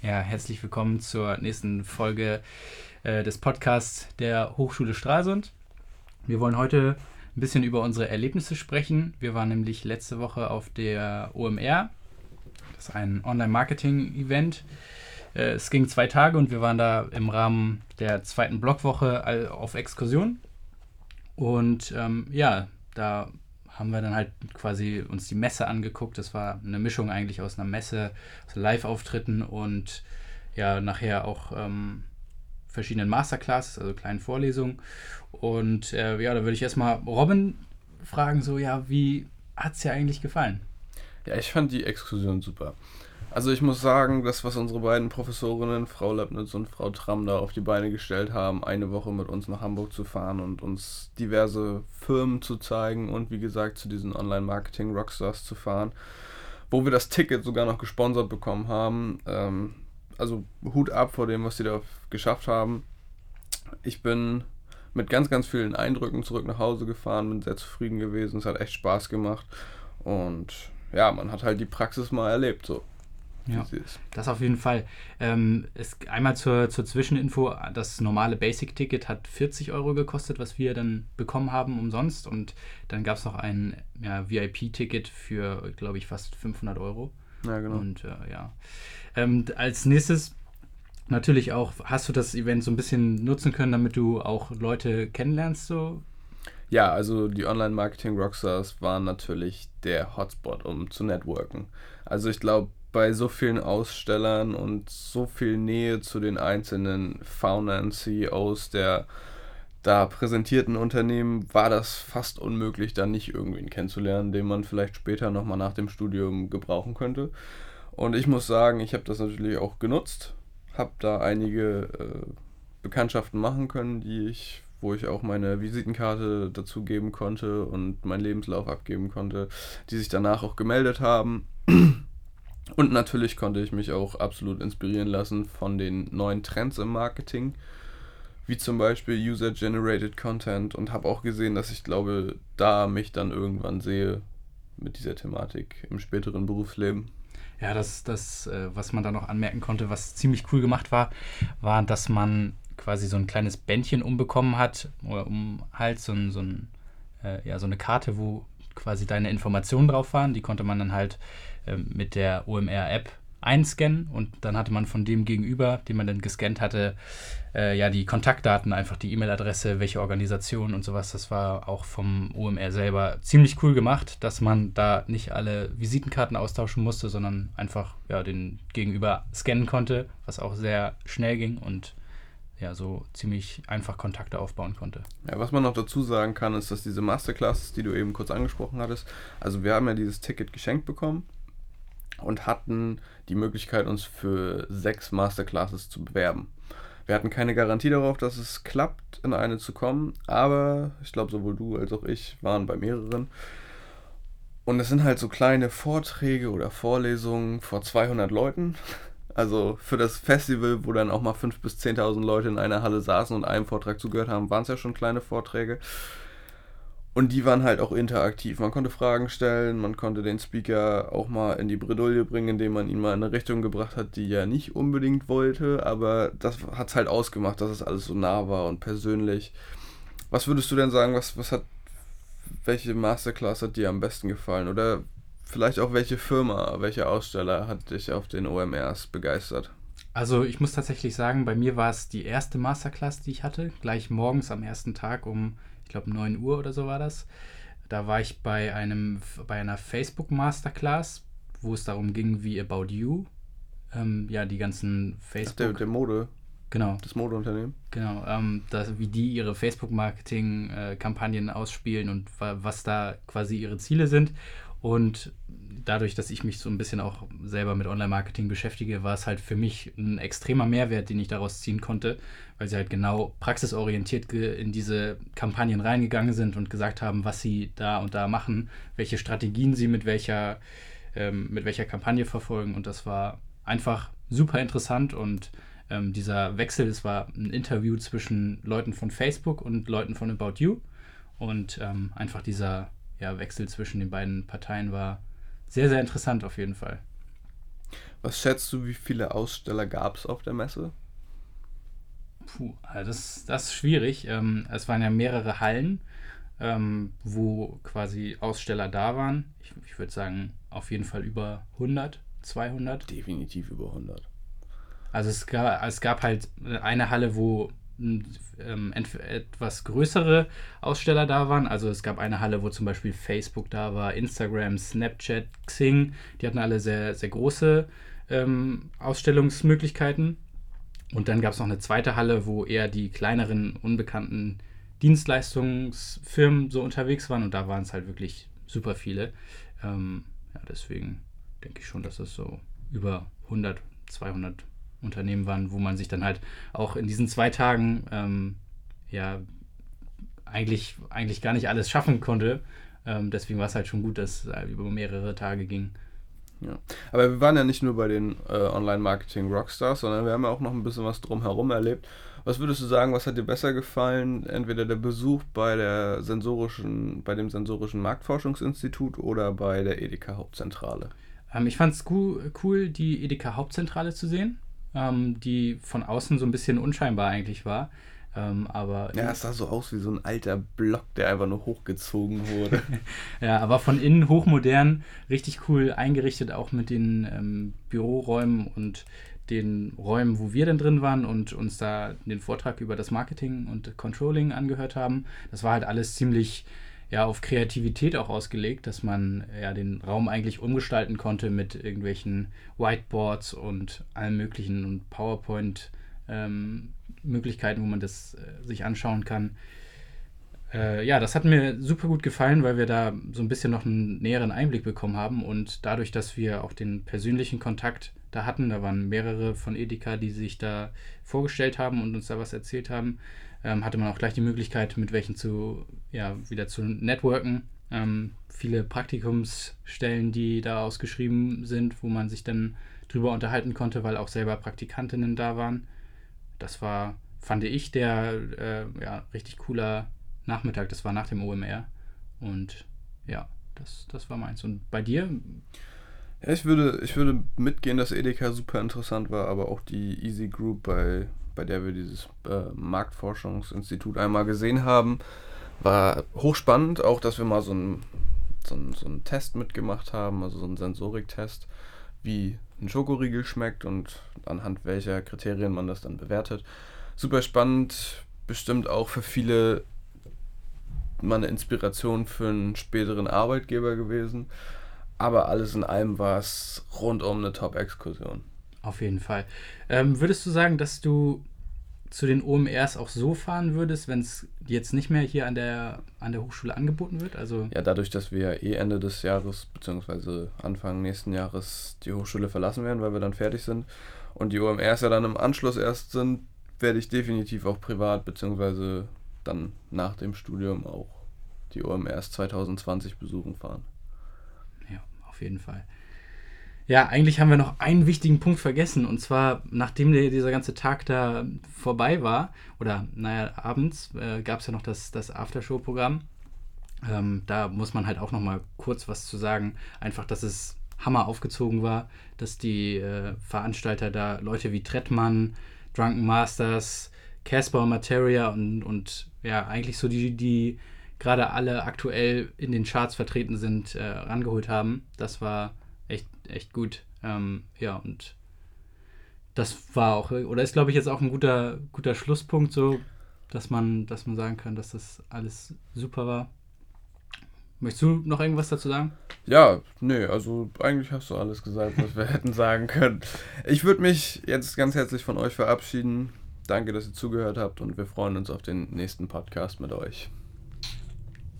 Ja, herzlich willkommen zur nächsten Folge des Podcasts der Hochschule Stralsund. Wir wollen heute ein bisschen über unsere Erlebnisse sprechen. Wir waren nämlich letzte Woche auf der OMR. Das ist ein Online-Marketing-Event. Es ging 2 Tage und wir waren da im Rahmen der 2. Blockwoche auf Exkursion. Und da haben wir dann halt quasi uns die Messe angeguckt. Das war eine Mischung eigentlich aus einer Messe, aus Live-Auftritten und ja, nachher auch verschiedenen Masterclasses, also kleinen Vorlesungen. Und da würde ich erstmal Robin fragen, wie hat es dir eigentlich gefallen? Ja, ich fand die Exkursion super. Also ich muss sagen, das, was unsere beiden Professorinnen, Frau Leibniz und Frau Tramm, da auf die Beine gestellt haben, eine Woche mit uns nach Hamburg zu fahren und uns diverse Firmen zu zeigen und wie gesagt zu diesen Online-Marketing-Rockstars zu fahren, wo wir das Ticket sogar noch gesponsert bekommen haben. Also Hut ab vor dem, was sie da geschafft haben. Ich bin mit ganz, ganz vielen Eindrücken zurück nach Hause gefahren, bin sehr zufrieden gewesen, es hat echt Spaß gemacht und ja, man hat halt die Praxis mal erlebt, so. Ja, das auf jeden Fall. Einmal zur Zwischeninfo, das normale Basic-Ticket hat 40 Euro gekostet, was wir dann bekommen haben umsonst. Und dann gab es noch ein VIP-Ticket für, glaube ich, fast 500 Euro. Ja, genau. Und als nächstes natürlich auch, hast du das Event so ein bisschen nutzen können, damit du auch Leute kennenlernst? So? Ja, also die Online-Marketing-Rockstars waren natürlich der Hotspot, um zu networken. Also ich glaube, bei so vielen Ausstellern und so viel Nähe zu den einzelnen Foundern, CEOs der da präsentierten Unternehmen war das fast unmöglich, da nicht irgendwen kennenzulernen, den man vielleicht später nochmal nach dem Studium gebrauchen könnte. Und ich muss sagen, ich habe das natürlich auch genutzt, habe da einige Bekanntschaften machen können, wo ich auch meine Visitenkarte dazu geben konnte und meinen Lebenslauf abgeben konnte, die sich danach auch gemeldet haben. Und natürlich konnte ich mich auch absolut inspirieren lassen von den neuen Trends im Marketing, wie zum Beispiel User-Generated Content, und habe auch gesehen, dass ich glaube, da mich dann irgendwann sehe mit dieser Thematik im späteren Berufsleben. Ja, was man da noch anmerken konnte, was ziemlich cool gemacht war, dass man quasi so ein kleines Bändchen umbekommen hat, oder um halt so eine Karte, wo quasi deine Informationen drauf waren. Die konnte man dann halt mit der OMR-App einscannen und dann hatte man von dem Gegenüber, den man dann gescannt hatte, die Kontaktdaten, einfach die E-Mail-Adresse, welche Organisation und sowas. Das war auch vom OMR selber ziemlich cool gemacht, dass man da nicht alle Visitenkarten austauschen musste, sondern einfach den Gegenüber scannen konnte, was auch sehr schnell ging und so ziemlich einfach Kontakte aufbauen konnte. Ja, was man noch dazu sagen kann, ist, dass diese Masterclasses, die du eben kurz angesprochen hattest, also wir haben ja dieses Ticket geschenkt bekommen und hatten die Möglichkeit, uns für 6 Masterclasses zu bewerben. Wir hatten keine Garantie darauf, dass es klappt, in eine zu kommen, aber ich glaube, sowohl du als auch ich waren bei mehreren. Und es sind halt so kleine Vorträge oder Vorlesungen vor 200 Leuten. Also für das Festival, wo dann auch mal 5.000 bis 10.000 Leute in einer Halle saßen und einem Vortrag zugehört haben, waren es ja schon kleine Vorträge. Und die waren halt auch interaktiv. Man konnte Fragen stellen, man konnte den Speaker auch mal in die Bredouille bringen, indem man ihn mal in eine Richtung gebracht hat, die er nicht unbedingt wollte. Aber das hat es halt ausgemacht, dass es alles so nah war und persönlich. Was würdest du denn sagen, welche Masterclass hat dir am besten gefallen? Oder vielleicht auch welche Firma, welcher Aussteller hat dich auf den OMRs begeistert? Also ich muss tatsächlich sagen, bei mir war es die erste Masterclass, die ich hatte, gleich morgens am ersten Tag ich glaube 9 Uhr oder so war das. Da war ich bei einer Facebook Masterclass, wo es darum ging, wie About You, die ganzen Facebook... Der Mode. Genau. Das Modeunternehmen. Genau, wie die ihre Facebook-Marketing-Kampagnen ausspielen und was da quasi ihre Ziele sind. Und dadurch, dass ich mich so ein bisschen auch selber mit Online-Marketing beschäftige, war es halt für mich ein extremer Mehrwert, den ich daraus ziehen konnte, weil sie halt genau praxisorientiert in diese Kampagnen reingegangen sind und gesagt haben, was sie da und da machen, welche Strategien sie mit welcher Kampagne verfolgen. Und das war einfach super interessant und dieser Wechsel, es war ein Interview zwischen Leuten von Facebook und Leuten von About You und einfach dieser Wechsel zwischen den beiden Parteien war sehr, sehr interessant auf jeden Fall. Was schätzt du, wie viele Aussteller gab es auf der Messe? Also das ist schwierig. Es waren ja mehrere Hallen, wo quasi Aussteller da waren. Ich würde sagen, auf jeden Fall über 100, 200. Definitiv über 100. Also es gab halt eine Halle, wo etwas größere Aussteller da waren. Also es gab eine Halle, wo zum Beispiel Facebook da war, Instagram, Snapchat, Xing. Die hatten alle sehr, sehr große Ausstellungsmöglichkeiten. Und dann gab es noch eine zweite Halle, wo eher die kleineren, unbekannten Dienstleistungsfirmen so unterwegs waren. Und da waren es halt wirklich super viele. Deswegen denke ich schon, dass es so über 100, 200 Unternehmen waren, wo man sich dann halt auch in diesen 2 Tagen eigentlich gar nicht alles schaffen konnte. Deswegen war es halt schon gut, dass es über mehrere Tage ging. Ja. Aber wir waren ja nicht nur bei den Online-Marketing-Rockstars, sondern wir haben ja auch noch ein bisschen was drumherum erlebt. Was würdest du sagen, was hat dir besser gefallen? Entweder der Besuch bei dem sensorischen Marktforschungsinstitut oder bei der Edeka Hauptzentrale? Ich fand es cool, die Edeka Hauptzentrale zu sehen, die von außen so ein bisschen unscheinbar eigentlich war. Aber ja, es sah so aus wie so ein alter Block, der einfach nur hochgezogen wurde. Ja, aber von innen hochmodern, richtig cool eingerichtet, auch mit den Büroräumen und den Räumen, wo wir dann drin waren und uns da den Vortrag über das Marketing und Controlling angehört haben. Das war halt alles ziemlich auf Kreativität auch ausgelegt, dass man den Raum eigentlich umgestalten konnte mit irgendwelchen Whiteboards und allem möglichen und PowerPoint Möglichkeiten, wo man das sich anschauen kann. Das hat mir super gut gefallen, weil wir da so ein bisschen noch einen näheren Einblick bekommen haben und dadurch, dass wir auch den persönlichen Kontakt da hatten, da waren mehrere von Edeka, die sich da vorgestellt haben und uns da was erzählt haben, hatte man auch gleich die Möglichkeit, mit welchen wieder zu networken. Viele Praktikumsstellen, die da ausgeschrieben sind, wo man sich dann drüber unterhalten konnte, weil auch selber Praktikantinnen da waren. Das war, fand ich, der richtig cooler Nachmittag. Das war nach dem OMR. Und das war meins. Und bei dir? Ja, ich würde mitgehen, dass Edeka super interessant war, aber auch die Easy Group, bei der wir dieses Marktforschungsinstitut einmal gesehen haben, war hochspannend. Auch, dass wir mal so einen Test mitgemacht haben, also so einen Sensoriktest, wie ein Schokoriegel schmeckt und anhand welcher Kriterien man das dann bewertet. Super spannend, bestimmt auch für viele mal eine Inspiration für einen späteren Arbeitgeber gewesen. Aber alles in allem war es rundum eine Top-Exkursion. Auf jeden Fall. Würdest du sagen, dass du zu den OMRs auch so fahren würdest, wenn es jetzt nicht mehr hier an der Hochschule angeboten wird? Also ja, dadurch, dass wir Ende des Jahres bzw. Anfang nächsten Jahres die Hochschule verlassen werden, weil wir dann fertig sind und die OMRs ja dann im Anschluss erst sind, werde ich definitiv auch privat bzw. dann nach dem Studium auch die OMRs 2020 besuchen fahren. Ja, auf jeden Fall. Ja, eigentlich haben wir noch einen wichtigen Punkt vergessen. Und zwar, nachdem dieser ganze Tag da vorbei war, oder abends, gab es ja noch das Aftershow-Programm. Da muss man halt auch noch mal kurz was zu sagen. Einfach, dass es Hammer aufgezogen war, dass die Veranstalter da Leute wie Trettmann, Drunken Masters, Casper, Materia und eigentlich so die gerade alle aktuell in den Charts vertreten sind, rangeholt haben. Das war echt gut. Und das war auch, oder ist, glaube ich, jetzt auch ein guter Schlusspunkt, so, dass man sagen kann, dass das alles super war. Möchtest du noch irgendwas dazu sagen? Ja, also eigentlich hast du alles gesagt, was wir hätten sagen können. Ich würde mich jetzt ganz herzlich von euch verabschieden. Danke, dass ihr zugehört habt und wir freuen uns auf den nächsten Podcast mit euch.